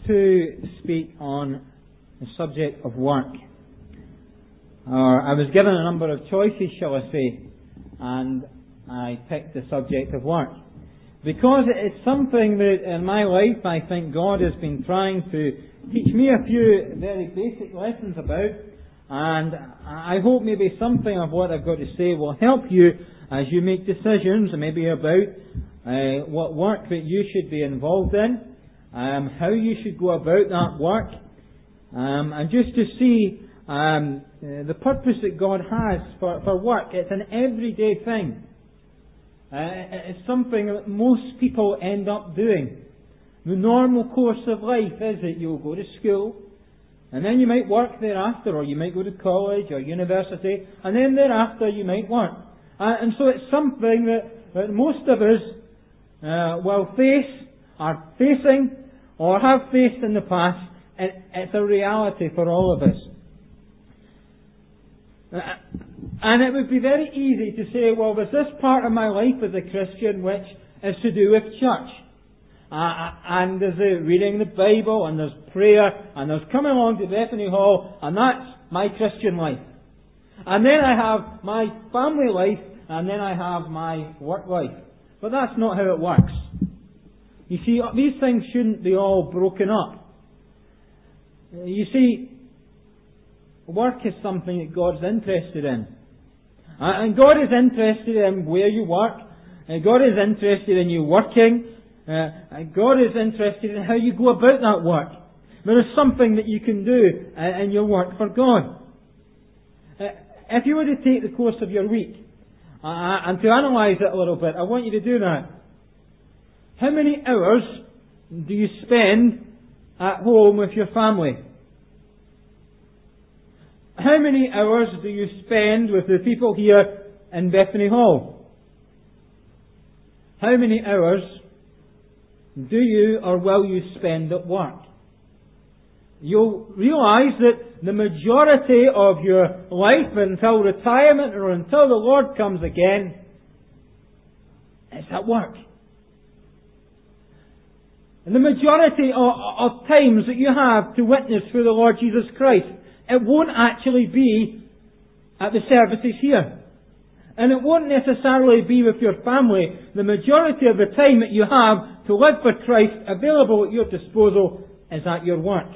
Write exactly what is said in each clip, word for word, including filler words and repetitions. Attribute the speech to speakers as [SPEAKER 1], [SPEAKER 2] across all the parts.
[SPEAKER 1] to speak on the subject of work. Or I was given a number of choices, shall I say, and I picked the subject of work. Because it's something that in my life I think God has been trying to teach me a few very basic lessons about, and I hope maybe something of what I've got to say will help you as you make decisions, maybe about uh, what work that you should be involved in, um, how you should go about that work, um, and just to see um, uh, the purpose that God has for, for work. It's an everyday thing. Uh, it's something that most people end up doing. The normal course of life is that you'll go to school, and then you might work thereafter, or you might go to college or university, and then thereafter you might work. Uh, and so it's something that, that most of us uh, will face, are facing, or have faced in the past. It, it's a reality for all of us. Uh, and it would be very easy to say, well, there's this part of my life as a Christian which is to do with church. Uh, and there's the reading the Bible, and there's prayer, and there's coming along to Bethany Hall, and that's my Christian life. And then I have my family life, and then I have my work life. But that's not how it works. You see, these things shouldn't be all broken up. You see, work is something that God's interested in. And God is interested in where you work. And God is interested in you working. Uh, and God is interested in how you go about that work. There is something that you can do uh, in your work for God. Uh, if you were to take the course of your week uh, and to analyse it a little bit, I want you to do that. How many hours do you spend at home with your family? How many hours do you spend with the people here in Bethany Hall? How many hours do you or will you spend at work? You'll realise that the majority of your life until retirement or until the Lord comes again is at work. And the majority of, of times that you have to witness for the Lord Jesus Christ, it won't actually be at the services here. And it won't necessarily be with your family. The majority of the time that you have to live for Christ available at your disposal is at your work.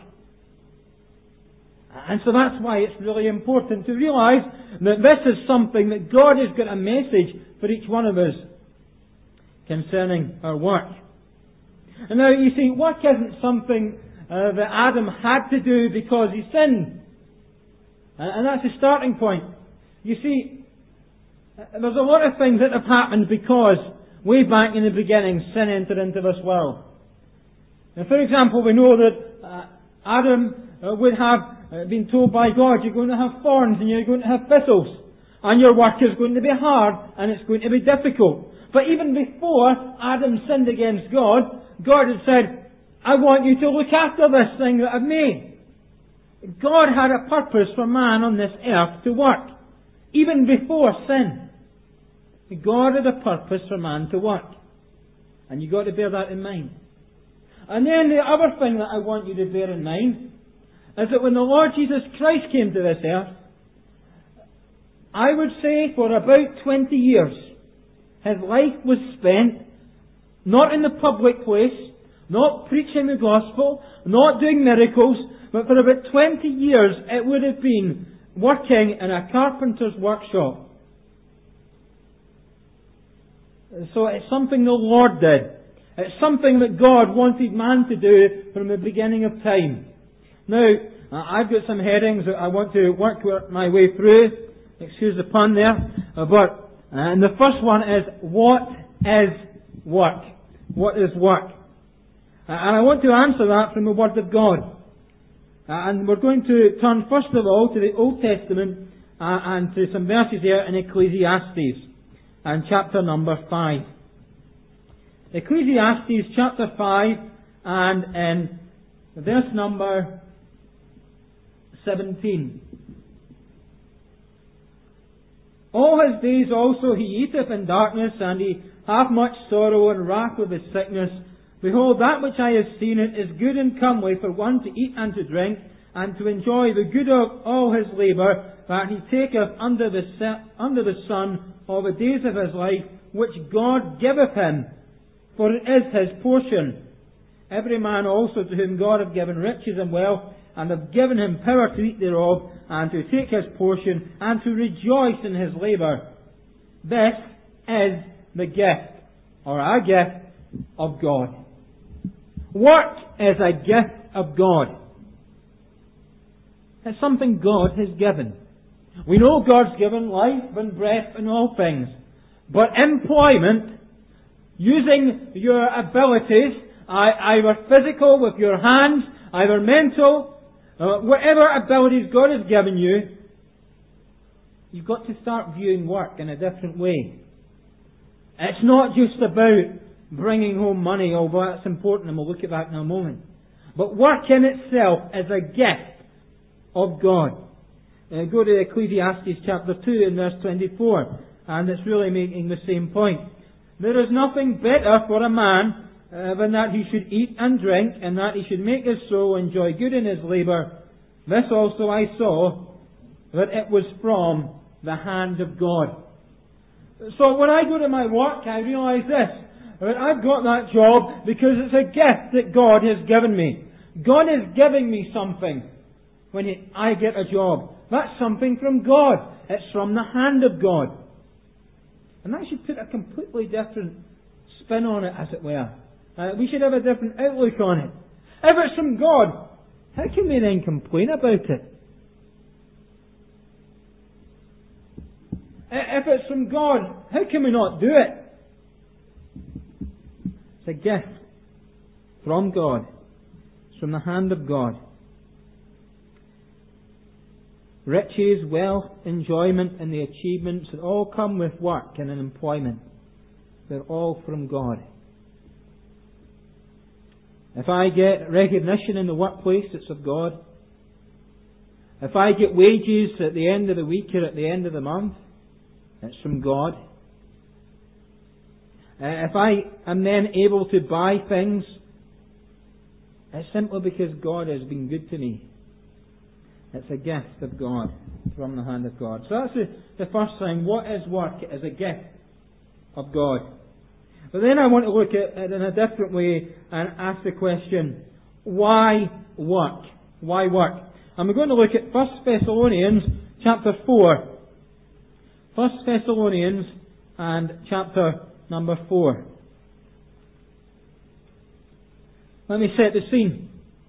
[SPEAKER 1] And so that's why it's really important to realise that this is something that God has got a message for each one of us concerning our work. And now you see, work isn't something uh, that Adam had to do because he sinned. And that's the starting point. You see, there's a lot of things that have happened because way back in the beginning sin entered into this world. And for example, we know that uh, Adam uh, would have uh, been told by God, you're going to have thorns and you're going to have thistles. And your work is going to be hard and it's going to be difficult. But even before Adam sinned against God, God had said, I want you to look after this thing that I've made. God had a purpose for man on this earth to work. Even before sin. God had a purpose for man to work. And you've got to bear that in mind. And then the other thing that I want you to bear in mind is that when the Lord Jesus Christ came to this earth, I would say for about twenty years, his life was spent not in the public place, not preaching the gospel, not doing miracles, but for about twenty years it would have been working in a carpenter's workshop. So it's something the Lord did. It's something that God wanted man to do from the beginning of time. Now, I've got some headings that I want to work my way through. Excuse the pun there. But, and the first one is, what is work? What is work? And I want to answer that from the Word of God. And we're going to turn first of all to the Old Testament uh, and to some verses here in Ecclesiastes and chapter number five. Ecclesiastes chapter five and in verse number seventeen. All his days also he eateth in darkness, and he hath much sorrow and wrath with his sickness, Behold, that which I have seen it is good and comely for one to eat and to drink, and to enjoy the good of all his labour, that he taketh under the, se- under the sun all the days of his life, which God giveth him, for it is his portion. Every man also to whom God hath given riches and wealth, and hath given him power to eat thereof, and to take his portion, and to rejoice in his labour. This is the gift, or a gift, of God. Work is a gift of God. It's something God has given. We know God's given life and breath and all things. But employment, using your abilities, either physical with your hands, either mental, uh, whatever abilities God has given you, you've got to start viewing work in a different way. It's not just about bringing home money, although that's important, and we'll look at that in a moment. But work in itself is a gift of God. Uh, go to Ecclesiastes chapter two and verse twenty-four, and it's really making the same point. There is nothing better for a man uh, than that he should eat and drink, and that he should make his soul enjoy good in his labour. This also I saw, that it was from the hand of God. So when I go to my work, I realise this. That I've got that job because it's a gift that God has given me. God is giving me something when I get a job. That's something from God. It's from the hand of God. And that should put a completely different spin on it, as it were. Uh, we should have a different outlook on it. If it's from God, how can we then complain about it? If it's from God, how can we not do it? It's a gift from God. It's from the hand of God. Riches, wealth, enjoyment, and the achievements that all come with work and an employment. They're all from God. If I get recognition in the workplace, it's of God. If I get wages at the end of the week or at the end of the month, it's from God. Uh, if I am then able to buy things, it's simply because God has been good to me. It's a gift of God, from the hand of God. So that's the, the first thing. What is work? It is a gift of God. But then I want to look at it in a different way and ask the question, why work? Why work? And we're going to look at First Thessalonians chapter four. First Thessalonians and chapter number four. Let me set the scene.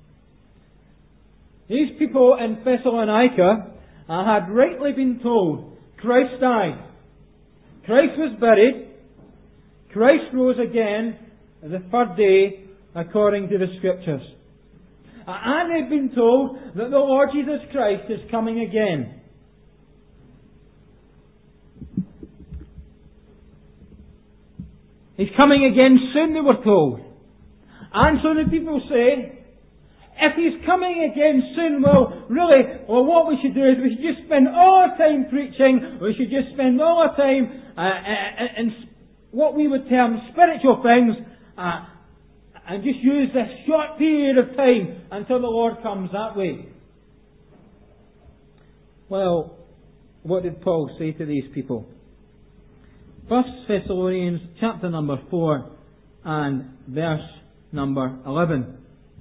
[SPEAKER 1] These people in Thessalonica uh, had rightly been told Christ died. Christ was buried. Christ rose again the third day according to the Scriptures. Uh, and they've been told that the Lord Jesus Christ is coming again. He's coming again soon, they were told. And so the people say, if He's coming again soon, well, really, well, what we should do is we should just spend all our time preaching, we should just spend all our time uh, in what we would term spiritual things, uh, and just use this short period of time until the Lord comes that way. Well, what did Paul say to these people? First Thessalonians chapter number four and verse number eleven.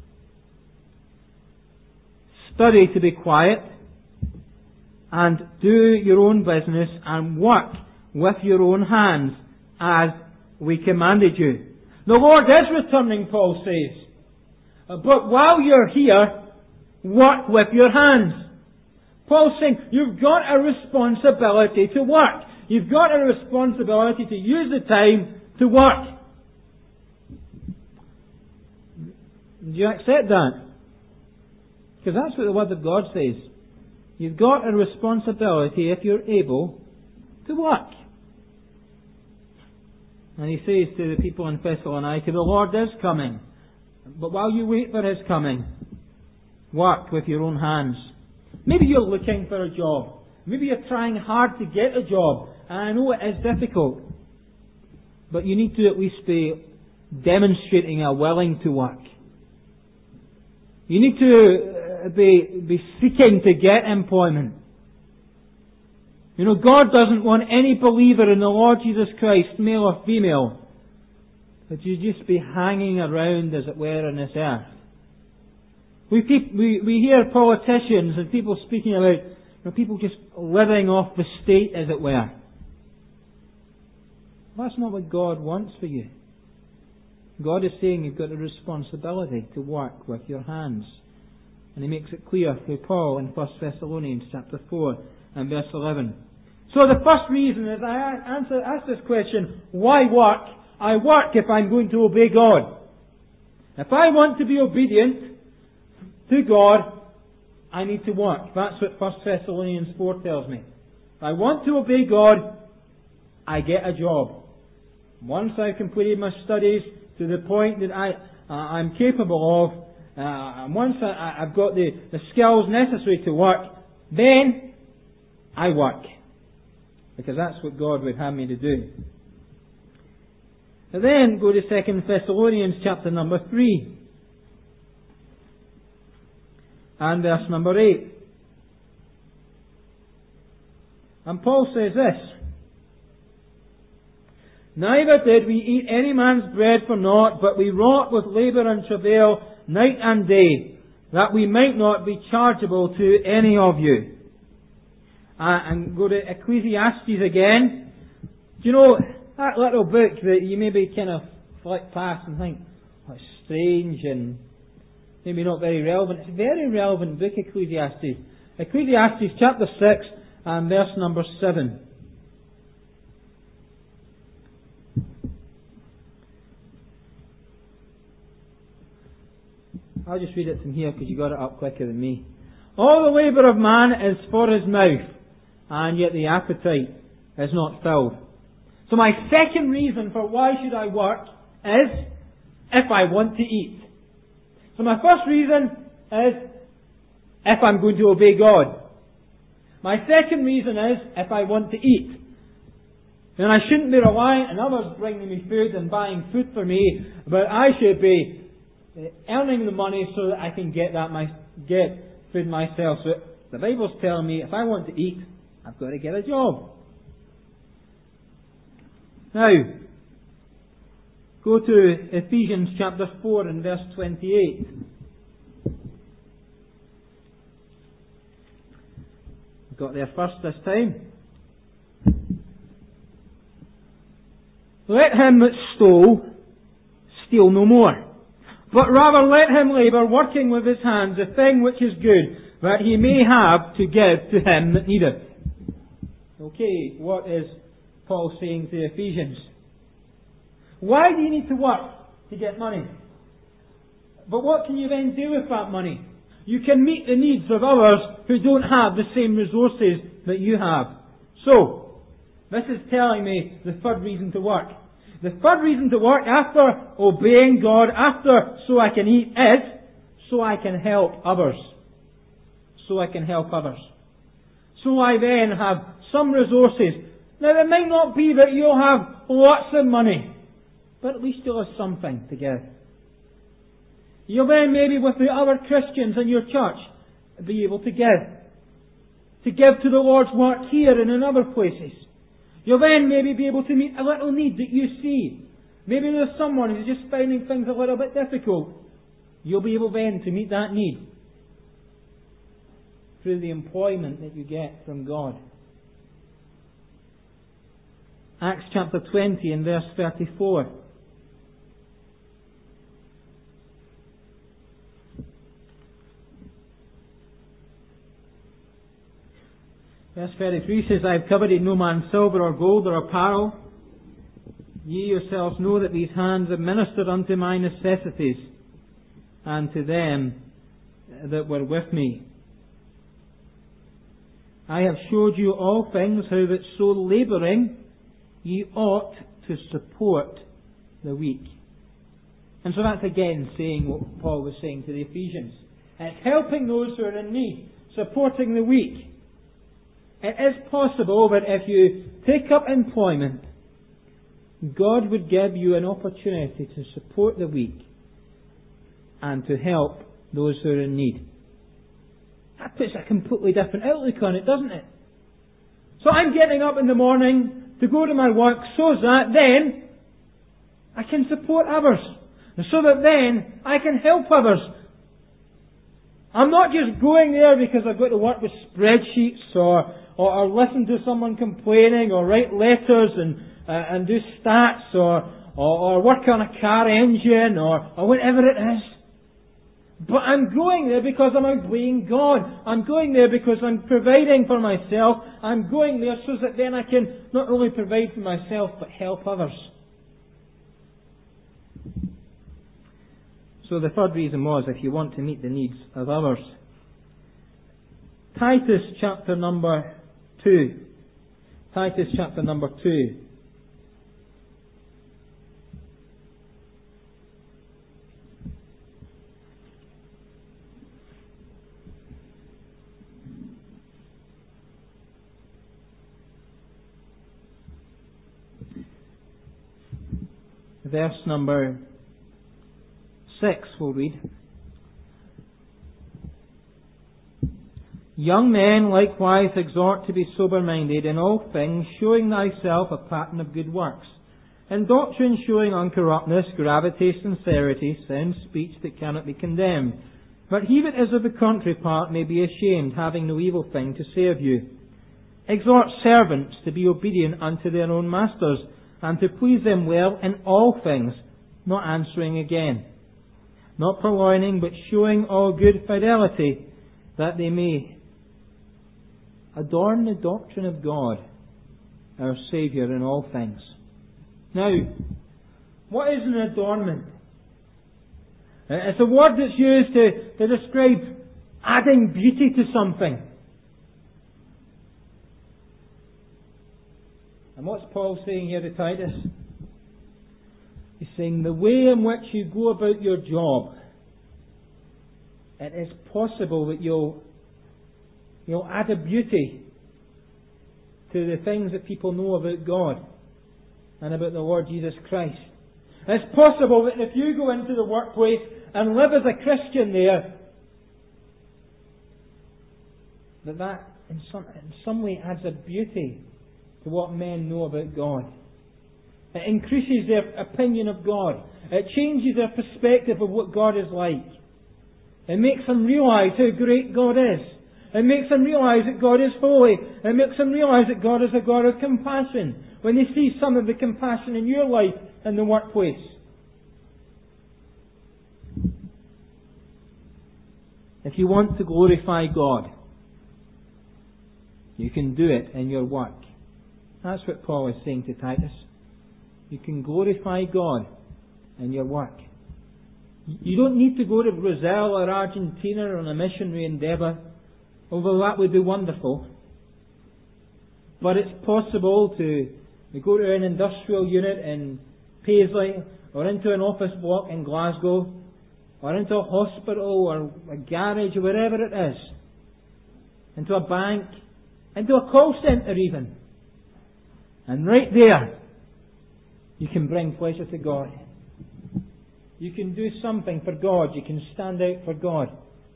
[SPEAKER 1] Study to be quiet and do your own business and work with your own hands as we commanded you. The Lord is returning, Paul says. But while you're here, work with your hands. Paul's saying you've got a responsibility to work. You've got a responsibility to use the time to work. Do you accept that? Because that's what the Word of God says. You've got a responsibility, if you're able, to work. And he says to the people in Thessalonica, the Lord is coming. But while you wait for His coming, work with your own hands. Maybe you're looking for a job. Maybe you're trying hard to get a job. And I know it is difficult. But you need to at least be demonstrating a willing to work. You need to be, be seeking to get employment. You know, God doesn't want any believer in the Lord Jesus Christ, male or female, that you just be hanging around, as it were, on this earth. We, peop- we, we hear politicians and people speaking about, you know, people just living off the state, as it were. That's not what God wants for you. God is saying you've got a responsibility to work with your hands. And He makes it clear through Paul in First Thessalonians chapter four and verse eleven. So the first reason is I answer, ask this question, why work? I work if I'm going to obey God. If I want to be obedient to God, I need to work. That's what First Thessalonians four tells me. If I want to obey God, I get a job. Once I've completed my studies to the point that I, uh, I'm capable of, uh, and once I, I've got the, the skills necessary to work, then I work. Because that's what God would have me to do. And then go to Second Thessalonians chapter number three. And verse number eight. And Paul says this, neither did we eat any man's bread for naught, but we wrought with labour and travail night and day, that we might not be chargeable to any of you. Uh, and go to Ecclesiastes again. Do you know, that little book that you maybe kind of flick past and think, oh, it's strange and maybe not very relevant. It's a very relevant book, Ecclesiastes. Ecclesiastes chapter six and verse number seven. I'll just read it from here because you got it up quicker than me. All the labour of man is for his mouth, and yet the appetite is not filled. So my second reason for why should I work is if I want to eat. So my first reason is if I'm going to obey God. My second reason is if I want to eat. Then I shouldn't be reliant on others bringing me food and buying food for me, but I should be earning the money so that I can get that my get food myself. So the Bible's telling me if I want to eat, I've got to get a job. Now, go to Ephesians chapter four and verse twenty-eight. Got there first this time. Let him that stole steal no more, but rather let him labour, working with his hands, the thing which is good, that he may have to give to him that needeth. Okay, what is Paul saying to the Ephesians? Why do you need to work to get money? But what can you then do with that money? You can meet the needs of others who don't have the same resources that you have. So, this is telling me the third reason to work. The third reason to work after obeying God, after so I can eat, is so I can help others. So I can help others. So I then have some resources. Now it might not be that you'll have lots of money, but at least you'll have something to give. You'll then maybe with the other Christians in your church be able to give. To give to the Lord's work here and in other places. You'll then maybe be able to meet a little need that you see. Maybe there's someone who's just finding things a little bit difficult. You'll be able then to meet that need through the employment that you get from God. Acts chapter twenty and verse thirty-four. Verse thirty-three says, I have coveted no man's silver or gold or apparel. Ye yourselves know that these hands have ministered unto my necessities, and to them that were with me. I have showed you all things, how that so labouring ye ought to support the weak. And so that's again saying what Paul was saying to the Ephesians. It's helping those who are in need, supporting the weak. It is possible that if you take up employment, God would give you an opportunity to support the weak and to help those who are in need. That puts a completely different outlook on it, doesn't it? So I'm getting up in the morning to go to my work so that then I can support others. And so that then I can help others. I'm not just going there because I've got to work with spreadsheets or, or, or listen to someone complaining or write letters and, uh, and do stats or, or, or work on a car engine or, or whatever it is. But I'm going there because I'm obeying God. I'm going there because I'm providing for myself. I'm going there so that then I can not only provide for myself but help others. So the third reason was if you want to meet the needs of others. Titus chapter number two. Titus chapter number two. Verse number six we'll read. Young men likewise exhort to be sober-minded in all things, showing thyself a pattern of good works. In doctrine showing uncorruptness, gravity, sincerity, sound speech that cannot be condemned. But he that is of the contrary part may be ashamed, having no evil thing to say of you. Exhort servants to be obedient unto their own masters, and to please them well in all things, not answering again, not purloining, but showing all good fidelity, that they may adorn the doctrine of God, our Saviour, in all things. Now, what is an adornment? It's a word that's used to, to describe adding beauty to something. And what's Paul saying here to Titus? He's saying the way in which you go about your job, it is possible that you'll, you'll add a beauty to the things that people know about God and about the Lord Jesus Christ. It's possible that if you go into the workplace and live as a Christian there, that that in some, in some way adds a beauty to what men know about God. It increases their opinion of God. It changes their perspective of what God is like. It makes them realise how great God is. It makes them realise that God is holy. It makes them realise that God is a God of compassion. When they see some of the compassion in your life in the workplace. If you want to glorify God, you can do it in your work. That's what Paul is saying to Titus. You can glorify God in your work. You don't need to go to Brazil or Argentina on a missionary endeavour, although that would be wonderful. But it's possible to go to an industrial unit in Paisley, or into an office block in Glasgow, or into a hospital or a garage or wherever it is, into a bank, into a call centre even. And right there, you can bring pleasure to God. You can do something for God. You can stand out for God.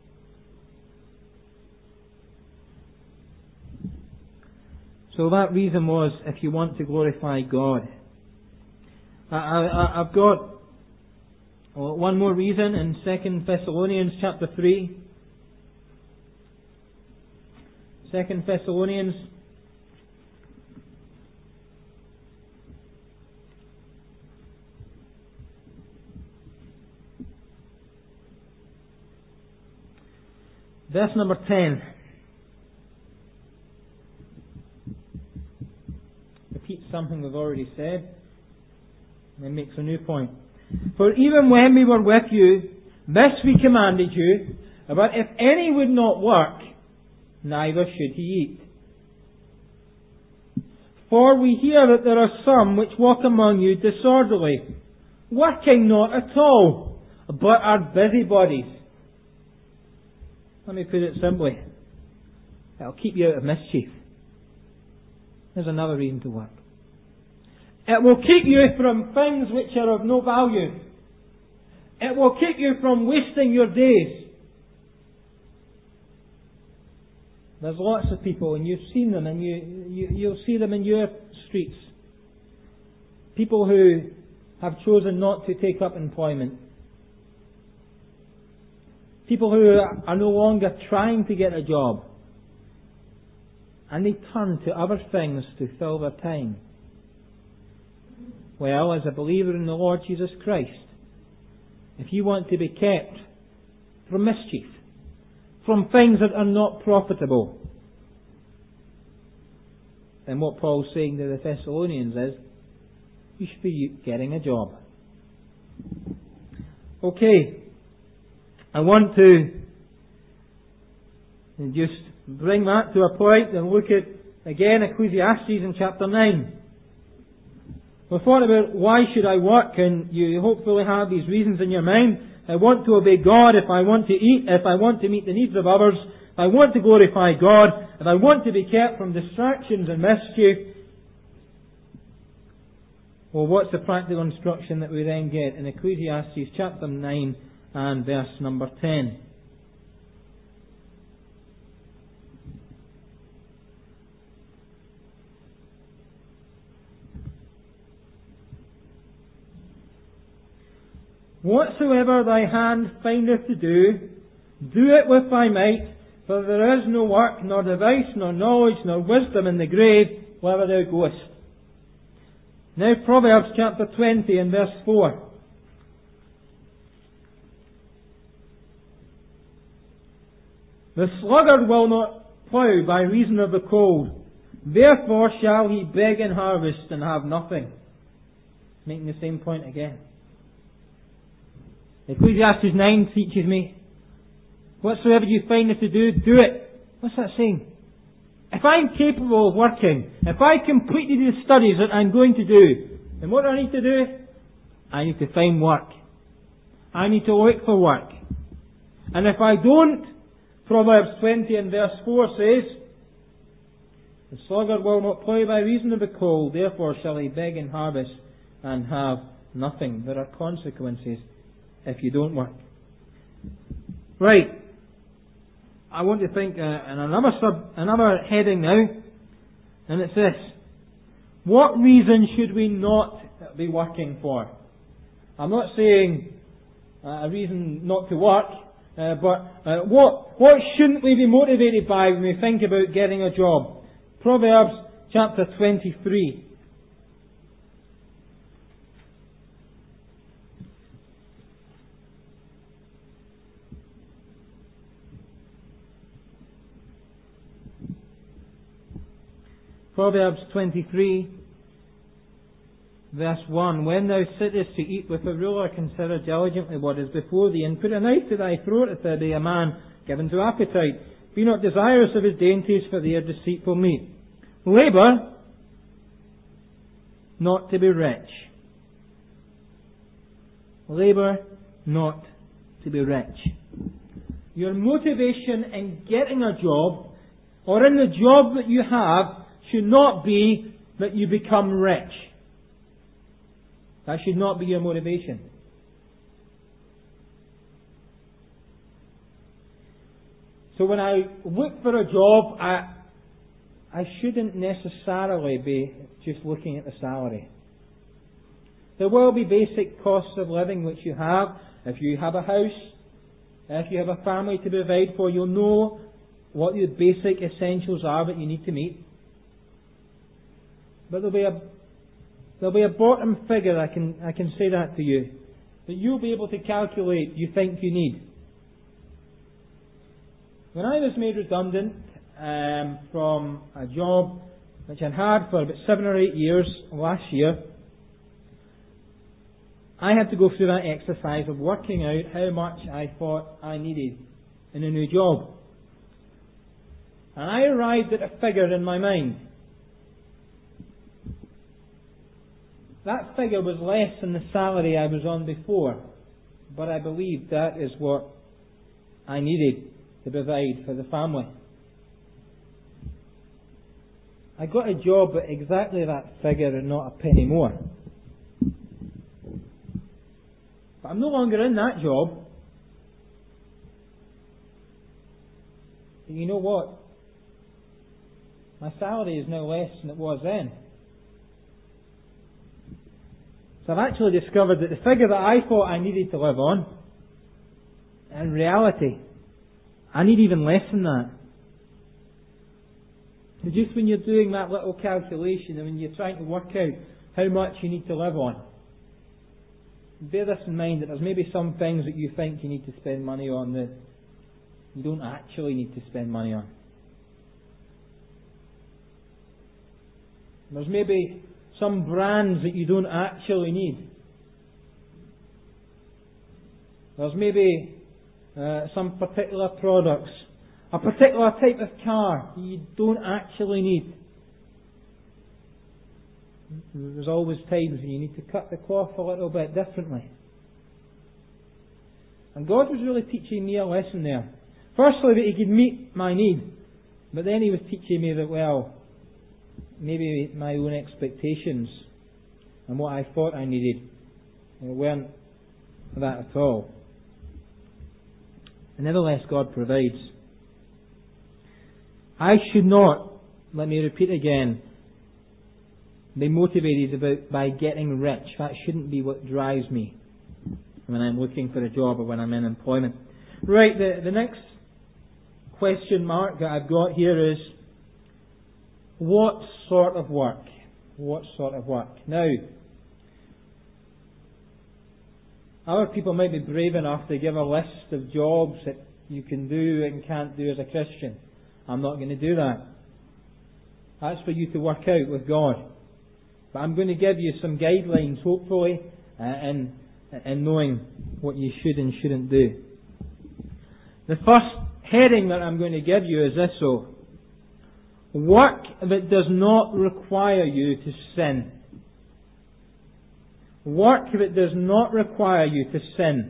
[SPEAKER 1] So that reason was if you want to glorify God. I, I, I've got one more reason in Second Thessalonians chapter three. Second Thessalonians verse number ten. Repeats something we've already said, and then makes a new point. For even when we were with you, this we commanded you, but if any would not work, neither should he eat. For we hear that there are some which walk among you disorderly, working not at all, but are busybodies. Let me put it simply. It'll keep you out of mischief. There's another reason to work. It will keep you from things which are of no value. It will keep you from wasting your days. There's lots of people, and you've seen them, and you, you, you'll see them in your streets. People who have chosen not to take up employment. People who are no longer trying to get a job. And they turn to other things to fill their time. Well, as a believer in the Lord Jesus Christ, if you want to be kept from mischief, from things that are not profitable, then what Paul's saying to the Thessalonians is, you should be getting a job. Okay, I want to just bring that to a point and look at, again, Ecclesiastes in chapter nine. We thought about why should I work, and you hopefully have these reasons in your mind. I want to obey God, if I want to eat, if I want to meet the needs of others, if I want to glorify God, if I want to be kept from distractions and mischief. Well, what's the practical instruction that we then get in Ecclesiastes chapter nine and verse number ten? Whatsoever thy hand findeth to do, do it with thy might, for there is no work, nor device, nor knowledge, nor wisdom in the grave, whither thou goest. Now Proverbs chapter twenty and verse four. The sluggard will not plough by reason of the cold, therefore shall he beg in harvest and have nothing. Making the same point again. Ecclesiastes nine teaches me, whatsoever you find it to do, do it. What's that saying? If I'm capable of working, if I completed the studies that I'm going to do, then what do I need to do? I need to find work. I need to look for work. And if I don't, Proverbs twenty and verse four says, the sluggard will not plough by reason of the cold, therefore shall he beg in harvest and have nothing. There are consequences if you don't work. Right. I want to think uh, in another sub, another heading now, and it's this: what reason should we not be working for? I'm not saying uh, a reason not to work, uh, but uh, what what shouldn't we be motivated by when we think about getting a job? Proverbs chapter twenty-three. Proverbs twenty-three, verse one. When thou sittest to eat with a ruler, consider diligently what is before thee, and put a knife to thy throat if there be a man given to appetite. Be not desirous of his dainties, for they are deceitful meat. Labour, not to be rich. Labour, not to be rich. Your motivation in getting a job, or in the job that you have, should not be that you become rich. That should not be your motivation. So when I look for a job, I, I shouldn't necessarily be just looking at the salary. There will be basic costs of living which you have. If you have a house, if you have a family to provide for, you'll know what the basic essentials are that you need to meet. But there'll be a there'll be a bottom figure, I can I can say that to you, that you'll be able to calculate you think you need. When I was made redundant um, from a job which I'd had for about seven or eight years last year, I had to go through that exercise of working out how much I thought I needed in a new job. And I arrived at a figure in my mind. That figure was less than the salary I was on before, but I believed that is what I needed to provide for the family. I got a job at exactly that figure and not a penny more. But I'm no longer in that job. But you know what? My salary is now less than it was then. So I've actually discovered that the figure that I thought I needed to live on, in reality, I need even less than that. So just when you're doing that little calculation and when you're trying to work out how much you need to live on, bear this in mind, that there's maybe some things that you think you need to spend money on that you don't actually need to spend money on. There's maybe some brands that you don't actually need. There's maybe uh, some particular products, a particular type of car you don't actually need. There's always times when you need to cut the cloth a little bit differently. And God was really teaching me a lesson there. Firstly, that He could meet my need. But then He was teaching me that, well, maybe my own expectations and what I thought I needed weren't that at all. And nevertheless, God provides. I should not, let me repeat again, be motivated about by getting rich. That shouldn't be what drives me when I'm looking for a job or when I'm in employment. Right, the, the next question mark that I've got here is, what sort of work? What sort of work? Now, other people might be brave enough to give a list of jobs that you can do and can't do as a Christian. I'm not going to do that. That's for you to work out with God. But I'm going to give you some guidelines, hopefully, uh, in, in knowing what you should and shouldn't do. The first heading that I'm going to give you is this, though. Work that does not require you to sin. Work that does not require you to sin.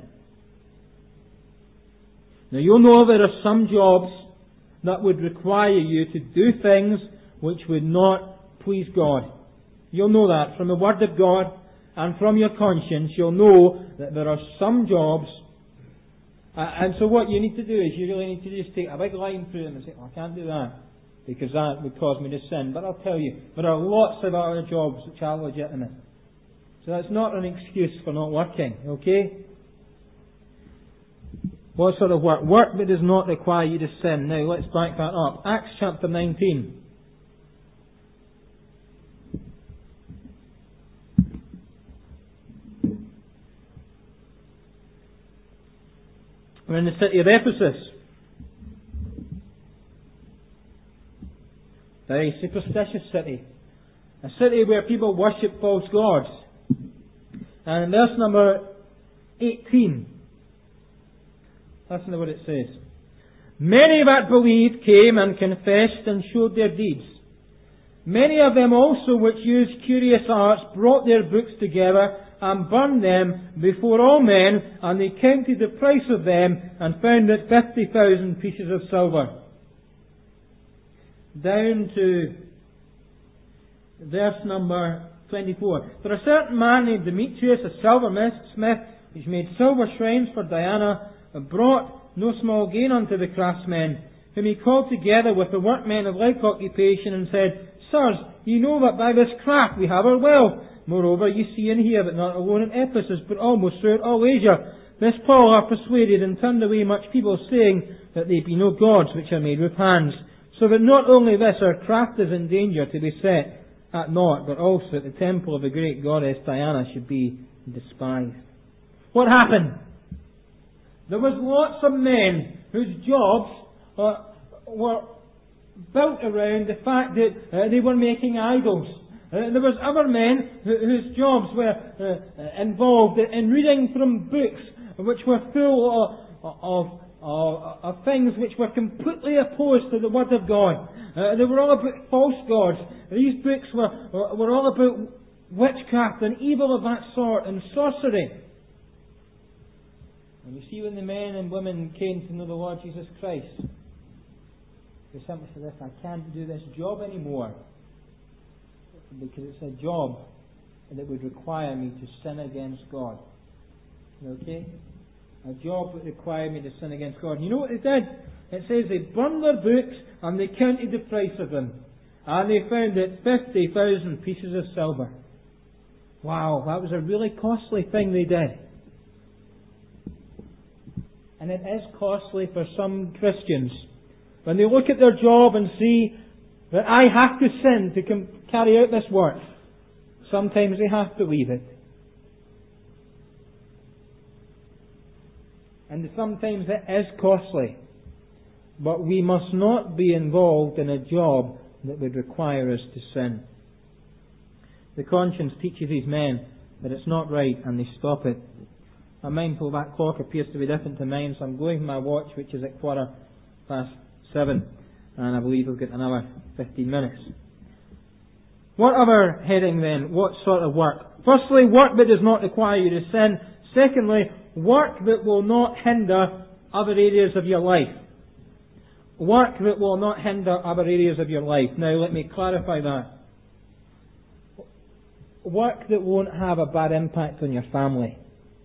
[SPEAKER 1] Now you'll know there are some jobs that would require you to do things which would not please God. You'll know that from the Word of God and from your conscience. You'll know that there are some jobs. Uh, and so what you need to do is you really need to just take a big line through them and say, oh, I can't do that, because that would cause me to sin. But I'll tell you, there are lots of other jobs which are legitimate. So that's not an excuse for not working, okay? What sort of work? Work that does not require you to sin. Now, let's back that up. Acts chapter nineteen. We're in the city of Ephesus. Very superstitious city. A city where people worship false gods. And in verse number eighteen, listen to what it says. Many that believed came and confessed and showed their deeds. Many of them also which used curious arts brought their books together and burned them before all men, and they counted the price of them and found it fifty thousand pieces of silver. Down to verse number twenty-four. For a certain man named Demetrius, a silversmith, which made silver shrines for Diana, brought no small gain unto the craftsmen, whom he called together with the workmen of like occupation, and said, Sirs, ye know that by this craft we have our wealth. Moreover, ye see and hear that not alone in Ephesus, but almost throughout all Asia, this Paul hath persuaded and turned away much people, saying that they be no gods which are made with hands. So that not only this, our craft is in danger to be set at naught, but also that the temple of the great goddess Diana should be despised. What happened? There was lots of men whose jobs uh, were built around the fact that uh, they were making idols. Uh, there was other men who, whose jobs were uh, involved in reading from books which were full of, of, of, of things which were completely opposed to the Word of God. Uh, they were all about false gods. These books were, were all about witchcraft and evil of that sort and sorcery. And you see, when the men and women came to know the Lord Jesus Christ, they simply said, "Listen, I can't do this job anymore because it's a job that would require me to sin against God. Okay? A job that required me to sin against God. And you know what they did? It says they burned their books and they counted the price of them. And they found it fifty thousand pieces of silver. Wow, that was a really costly thing they did. And it is costly for some Christians. When they look at their job and see that I have to sin to com- carry out this work, sometimes they have to leave it. And sometimes it is costly. But we must not be involved in a job that would require us to sin. The conscience teaches these men that it's not right, and they stop it. I'm mindful that clock appears to be different to mine, so I'm going with my watch, which is at quarter past seven, and I believe we've got another fifteen minutes. What other heading then? What sort of work? Firstly, work that does not require you to sin. Secondly, work that will not hinder other areas of your life. Work that will not hinder other areas of your life. Now, let me clarify that. Work that won't have a bad impact on your family.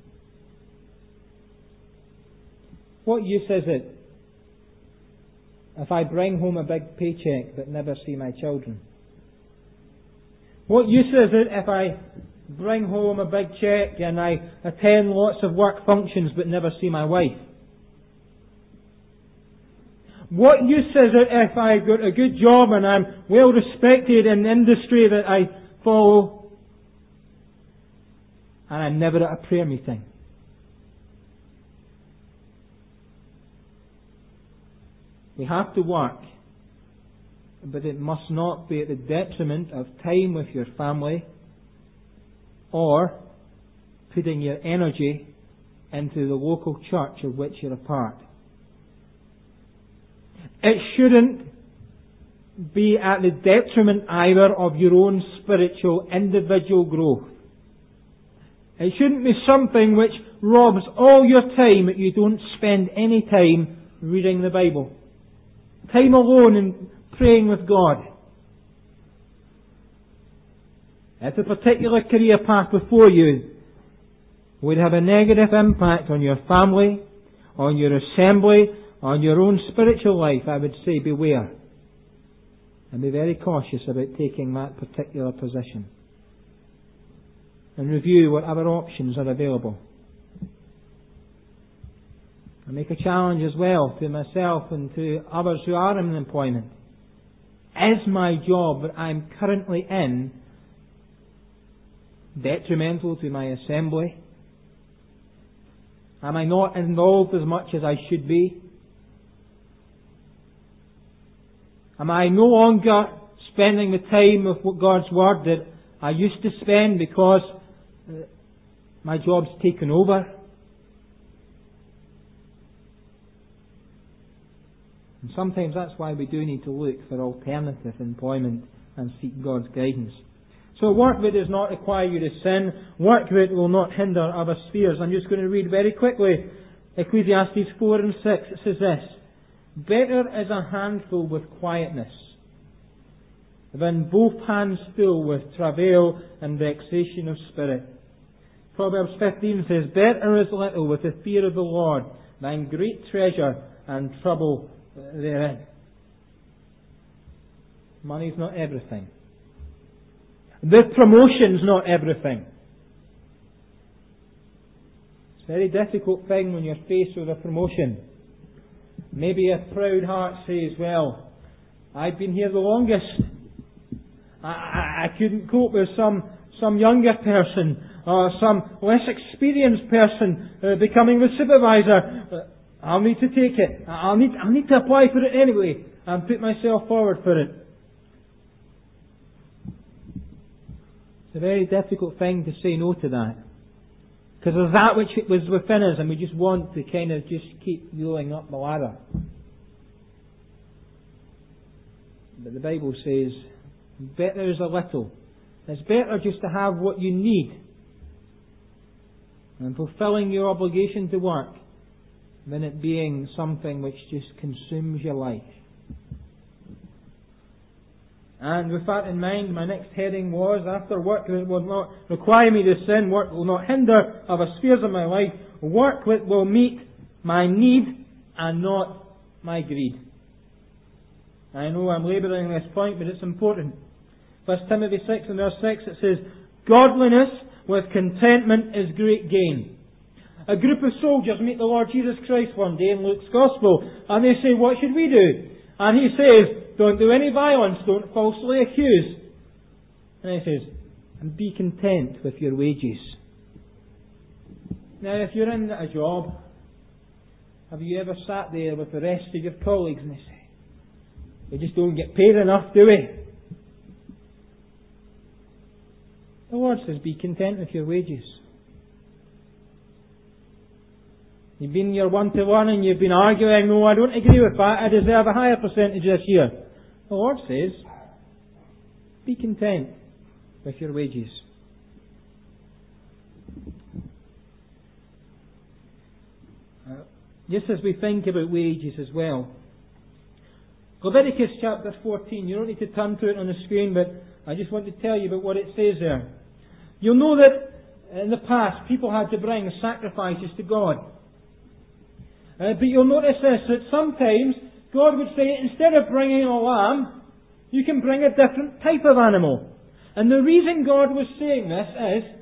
[SPEAKER 1] What use is it if I bring home a big paycheck but never see my children? What use is it if I bring home a big check and I attend lots of work functions but never see my wife? What use is it if I've got a good job and I'm well respected in the industry that I follow and I'm never at a prayer meeting? We have to work, but it must not be at the detriment of time with your family or putting your energy into the local church of which you're a part. It shouldn't be at the detriment either of your own spiritual individual growth. It shouldn't be something which robs all your time that you don't spend any time reading the Bible. Time alone and praying with God. If a particular career path before you would have a negative impact on your family, on your assembly, on your own spiritual life, I would say beware. And be very cautious about taking that particular position. And review what other options are available. I make a challenge as well to myself and to others who are in employment. Is my job that I'm currently in detrimental to my assembly? Am I not involved as much as I should be? Am I no longer spending the time with God's Word that I used to spend because my job's taken over? And sometimes that's why we do need to look for alternative employment and seek God's guidance. So work that does not require you to sin, work that will not hinder other spheres. I'm just going to read very quickly Ecclesiastes four and six. It says this: better is a handful with quietness than both hands full with travail and vexation of spirit. Proverbs fifteen says, better is little with the fear of the Lord than great treasure and trouble therein. Money's not everything. The promotion's not everything. It's a very difficult thing when you're faced with a promotion. Maybe a proud heart says, well, I've been here the longest. I, I, I couldn't cope with some, some younger person or some less experienced person uh, becoming the supervisor. Uh, I'll need to take it. I'll need, I'll need to apply for it anyway and put myself forward for it. It's a very difficult thing to say no to that. Because there's that which was within us and we just want to kind of just keep going up the ladder. But the Bible says, better is a little. It's better just to have what you need and fulfilling your obligation to work than it being something which just consumes your life. And with that in mind, my next heading was, after work that will not require me to sin, work will not hinder other spheres of my life, work that will meet my need and not my greed. I know I'm labouring this point, but it's important. First Timothy six and verse six, it says, "Godliness with contentment is great gain." A group of soldiers meet the Lord Jesus Christ one day in Luke's Gospel, and they say, "What should we do?" And He says, "Don't do any violence, don't falsely accuse." And He says, "And be content with your wages." Now, if you're in a job, have you ever sat there with the rest of your colleagues and they say, "We just don't get paid enough, do we?" The Lord says, be content with your wages. You've been in your one-to-one and you've been arguing, "No, I don't agree with that, I deserve a higher percentage this year." The Lord says, be content with your wages. Uh, just as we think about wages as well, Leviticus chapter fourteen, you don't need to turn to it on the screen, but I just want to tell you about what it says there. You'll know that in the past people had to bring sacrifices to God. Uh, but you'll notice this, that sometimes God would say, instead of bringing a lamb, you can bring a different type of animal. And the reason God was saying this is,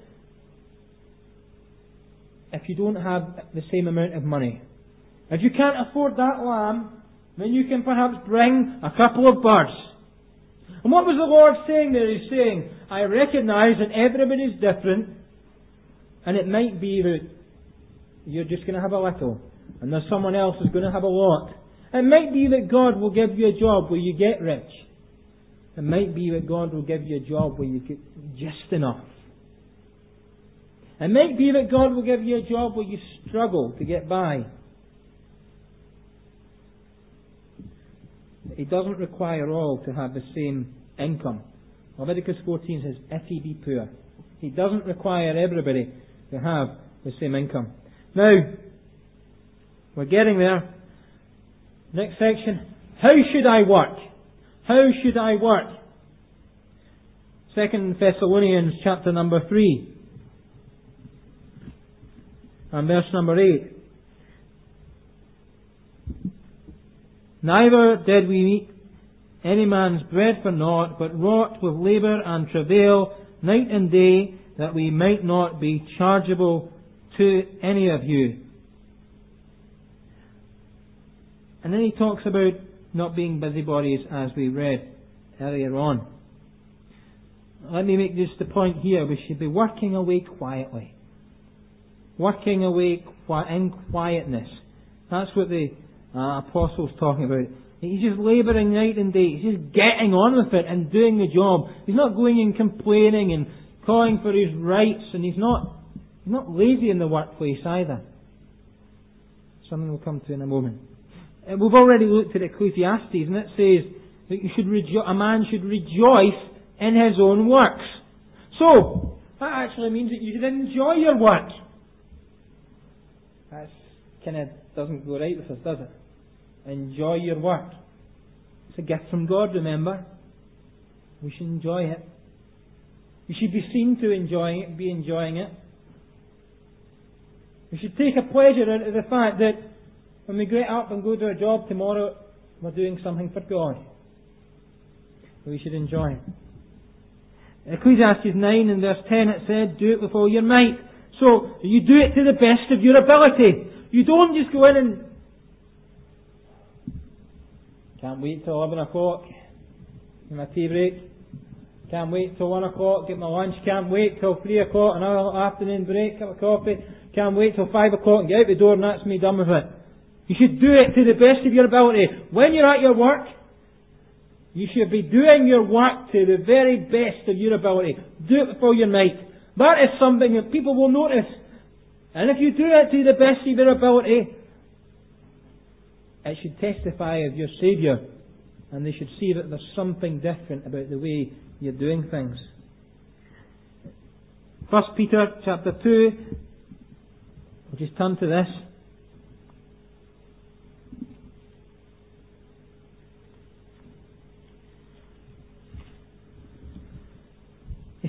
[SPEAKER 1] if you don't have the same amount of money, if you can't afford that lamb, then you can perhaps bring a couple of birds. And what was the Lord saying there? He's saying, I recognise that everybody's different, and it might be that you're just going to have a little, and there's someone else who's going to have a lot. It might be that God will give you a job where you get rich. It might be that God will give you a job where you get just enough. It might be that God will give you a job where you struggle to get by. He doesn't require all to have the same income. Leviticus fourteen says, if he be poor. He doesn't require everybody to have the same income. Now, we're getting there. Next section. How should I work? How should I work? Second Thessalonians chapter number three. And verse number eight. Neither did we eat any man's bread for naught, but wrought with labour and travail night and day, that we might not be chargeable to any of you. And then he talks about not being busybodies, as we read earlier on. Let me make just the point here. We should be working away quietly. Working away in quietness. That's what the uh, apostle's talking about. He's just labouring night and day. He's just getting on with it and doing the job. He's not going and complaining and calling for his rights, and he's not he's not lazy in the workplace either. Something we'll come to in a moment. Uh, we've already looked at Ecclesiastes, and it says that you should rejo- a man should rejoice in his own works. So, that actually means that you should enjoy your work. That kind of doesn't go right with us, does it? Enjoy your work. It's a gift from God, remember. We should enjoy it. We should be seen to enjoying it, be enjoying it. We should take a pleasure out of the fact that when we get up and go to a job tomorrow, we're doing something for God. We should enjoy it. In Ecclesiastes nine and verse ten it said, do it with all your might. So, you do it to the best of your ability. You don't just go in and can't wait till eleven o'clock, get my tea break. Can't wait till one o'clock, get my lunch. Can't wait till three o'clock, another afternoon break, cup of coffee. Can't wait till five o'clock and get out the door and that's me done with it. You should do it to the best of your ability. When you're at your work, you should be doing your work to the very best of your ability. Do it with all your might. That is something that people will notice. And if you do it to the best of your ability, it should testify of your Saviour. And they should see that there's something different about the way you're doing things. First Peter chapter two. We'll just turn to this.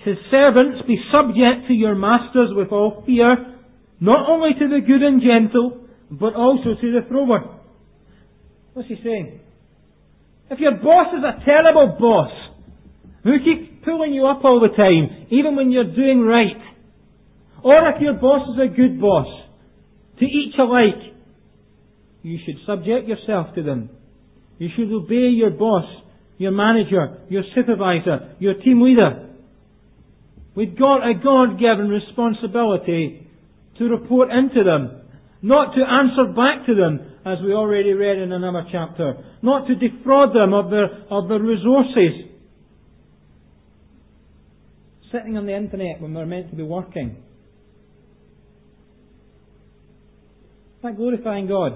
[SPEAKER 1] says, servants, be subject to your masters with all fear, not only to the good and gentle, but also to the froward. What's he saying? If your boss is a terrible boss, who keeps pulling you up all the time, even when you're doing right, or if your boss is a good boss, to each alike, you should subject yourself to them. You should obey your boss, your manager, your supervisor, your team leader. We've got a God-given responsibility to report into them, not to answer back to them, as we already read in another chapter, not to defraud them of their, of their resources. Sitting on the internet when we're meant to be working. Is that glorifying God?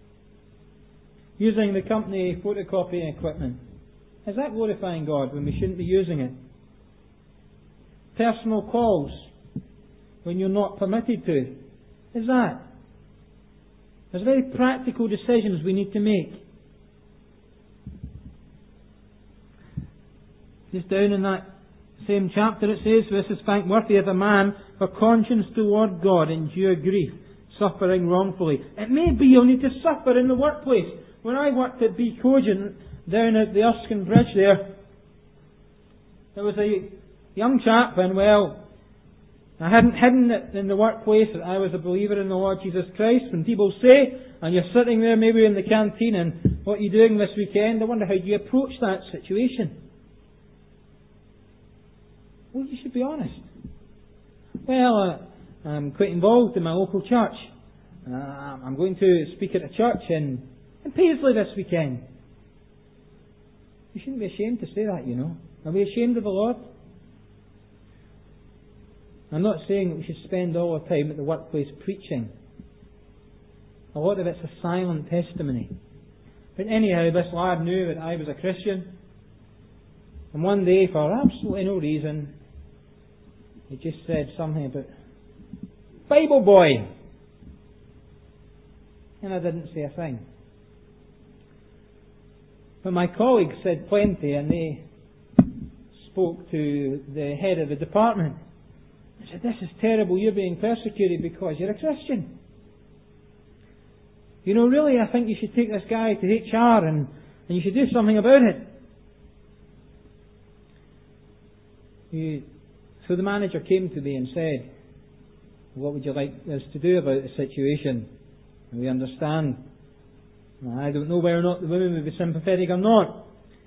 [SPEAKER 1] Using the company photocopying equipment. Is that glorifying God when we shouldn't be using it? Personal calls when you're not permitted to. Is that? There's very practical decisions we need to make. Just down in that same chapter it says, this is thankworthy of a man for conscience toward God endure grief, suffering wrongfully. It may be you'll need to suffer in the workplace. When I worked at B. Cogent down at the Erskine Bridge there, there was a young chap, and well, I hadn't hidden it in the workplace that I was a believer in the Lord Jesus Christ. When people say, and you're sitting there maybe in the canteen, and what are you doing this weekend? I wonder how you approach that situation. Well, you should be honest. Well, uh, I'm quite involved in my local church. Uh, I'm going to speak at a church in, in Paisley this weekend. You shouldn't be ashamed to say that, you know. Are we ashamed of the Lord? I'm not saying that we should spend all our time at the workplace preaching. A lot of it's a silent testimony. But anyhow, this lad knew that I was a Christian. And one day, for absolutely no reason, he just said something about Bible boy. And I didn't say a thing. But my colleagues said plenty, and they spoke to the head of the department. I said, this is terrible, you're being persecuted because you're a Christian. You know, really, I think you should take this guy to H R and, and you should do something about it. You, so the manager came to me and said, what would you like us to do about the situation? And we understand. I don't know whether or not the women would be sympathetic or not.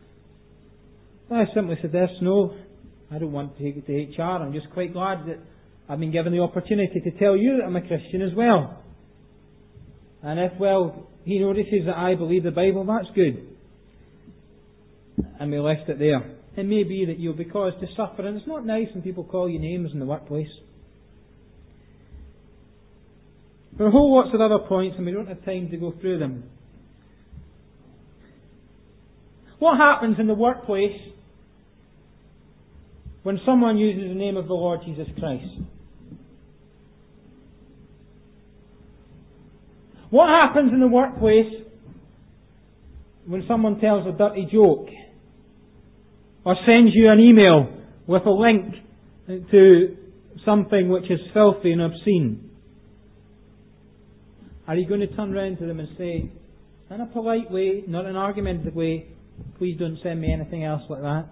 [SPEAKER 1] I simply said this, no, I don't want to take it to H R. I'm just quite glad that I've been given the opportunity to tell you that I'm a Christian as well. And if, well, he notices that I believe the Bible, that's good. And we left it there. It may be that you'll be caused to suffer, and it's not nice when people call you names in the workplace. There are whole lots of other points, and we don't have time to go through them. What happens in the workplace when someone uses the name of the Lord Jesus Christ? What happens in the workplace when someone tells a dirty joke or sends you an email with a link to something which is filthy and obscene? Are you going to turn around to them and say, in a polite way, not an argumentative way, please don't send me anything else like that?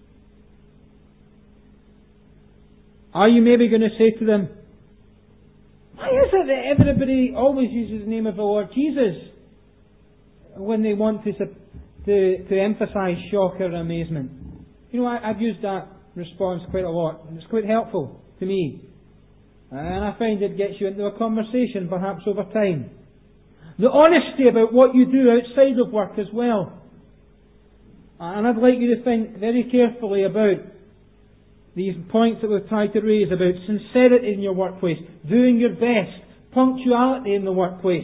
[SPEAKER 1] Are you maybe going to say to them, why is it that everybody always uses the name of the Lord Jesus when they want to to, to emphasise shock or amazement? You know, I, I've used that response quite a lot, and it's quite helpful to me. And I find it gets you into a conversation, perhaps over time. The honesty about what you do outside of work as well. And I'd like you to think very carefully about these points that we've tried to raise about sincerity in your workplace, doing your best, punctuality in the workplace.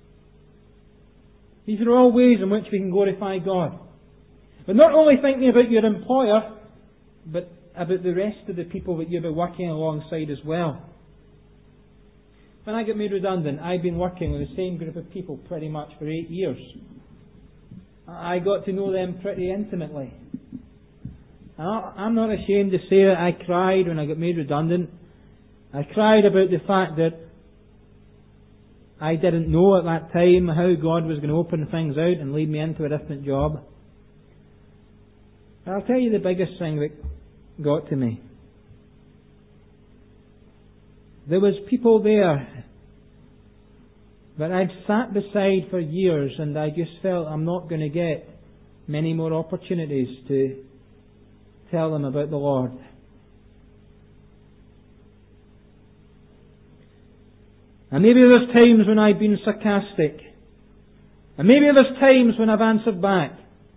[SPEAKER 1] These are all ways in which we can glorify God. But not only thinking about your employer, but about the rest of the people that you'll be working alongside as well. When I got made redundant, I've been working with the same group of people pretty much for eight years. I got to know them pretty intimately. I'm not ashamed to say that I cried when I got made redundant. I cried about the fact that I didn't know at that time how God was going to open things out and lead me into a different job. But I'll tell you the biggest thing that got to me. There was people there that I'd sat beside for years, and I just felt I'm not going to get many more opportunities to tell them about the Lord. And maybe there's times when I've been sarcastic. And maybe there's times when I've answered back.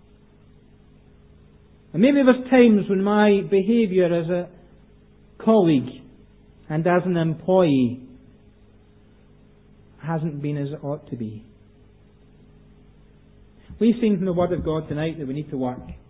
[SPEAKER 1] And maybe there's times when my behaviour as a colleague and as an employee hasn't been as it ought to be. We've seen from the Word of God tonight that we need to work.